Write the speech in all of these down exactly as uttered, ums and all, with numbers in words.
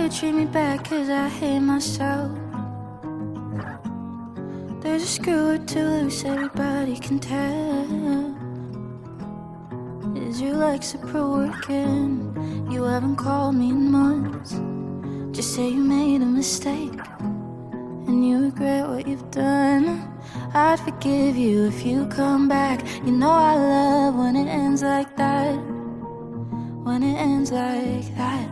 you treat me bad cause I hate myself. There's a screw or two loose, everybody can tell. Is your Lexapro working? You haven't called me in months. Just say you made a mistake and you regret what you've done. I'd forgive you if you come back. You know I love when it ends like that. When it ends like that.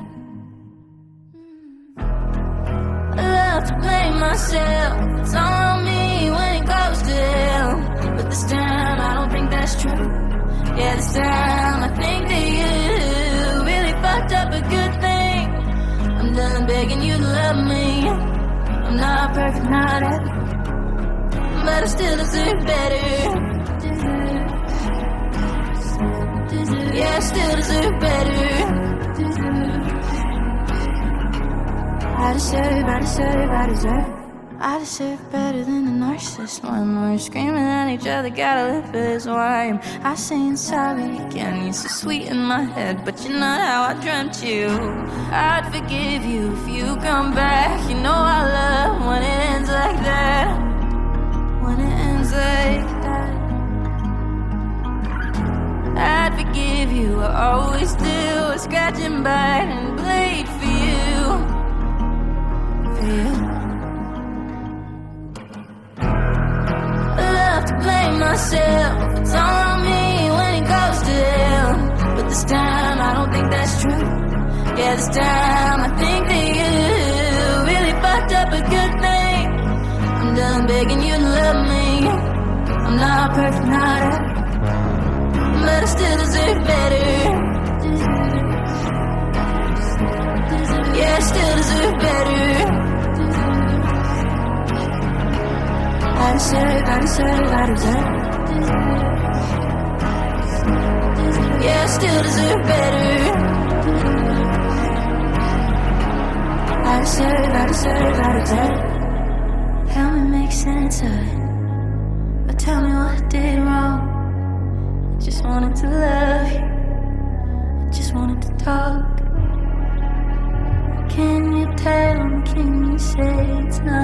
I love to blame myself. It's all on me when it goes to hell. But this time I don't think that's true. Yeah, this time I think that you really fucked up a good thing. I'm done begging you to love me. I'm not perfect, not ever, but I still deserve better. Yeah, I still deserve better. I deserve, I deserve, I deserve. I deserve better than a narcissist. When we're screaming at each other, gotta live for this. Why am I saying sorry again? You're so sweet in my head, but you're not how I dreamt you. I'd forgive you if you come back. You know I love when it ends like that. When it ends like that. I'd forgive you, I always do. I scratch and bite and bleed for you. For you. To blame myself, it's all on me when it goes to hell. But this time I don't think that's true. Yeah, this time I think that you really fucked up a good thing. I'm done begging you to love me. I'm not perfect, not ever, but I still deserve better. Yeah, I still deserve better. I deserve, I deserve, I deserve. Yeah, I still deserve better. I deserve, I deserve, I deserve. Help me make sense of it. But tell me what I did wrong. I just wanted to love you. I just wanted to talk. Can you tell me, can you say it's not